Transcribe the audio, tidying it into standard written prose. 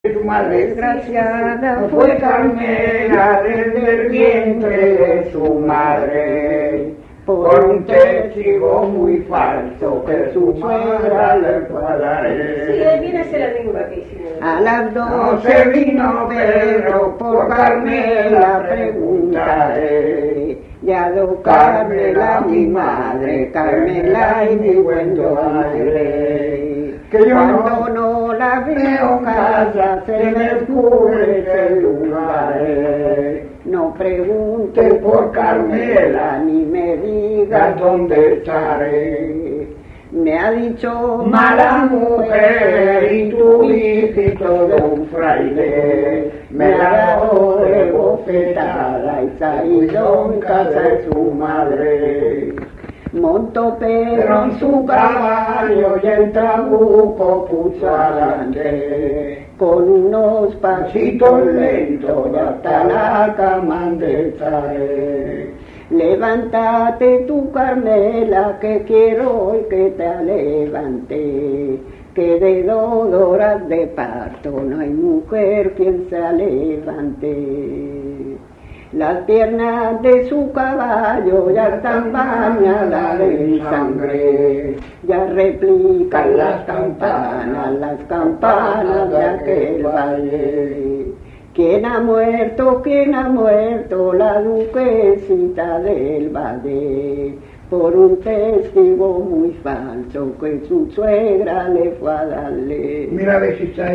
Su madre desgraciada fue Carmela desde el vientre de su madre, por un testigo muy falso que su suegra le fue a dar. Sí, viene a ser la misma que hicimos. A las 12 vino Pedro, por Carmela preguntaré. Ya do Carmela mi madre, Carmela y mi buen padre. Que yo cuando no la veo en casa se me descubre el lugar. No pregunten por Carmela ni me digan dónde estaré. Me ha dicho mala mujer y tu hijito don fraile me ha dado de bofetada y salido en casa de su madre. Montó Pedro en su caballo y el trabuco puso adelante, con unos pasitos lentos y hasta la cama estaré. Levántate tú, Carmela, que quiero hoy que te levante, que de 2 horas de parto no hay mujer quien se levante. Las piernas de su caballo ya están bañadas de sangre, ya replican las campanas de aquel valle. ¿Quién ha muerto? ¿Quién ha muerto? La duquesita del valle, por un testigo muy falso que su suegra le fue a darle. Mira a ver si está ahí.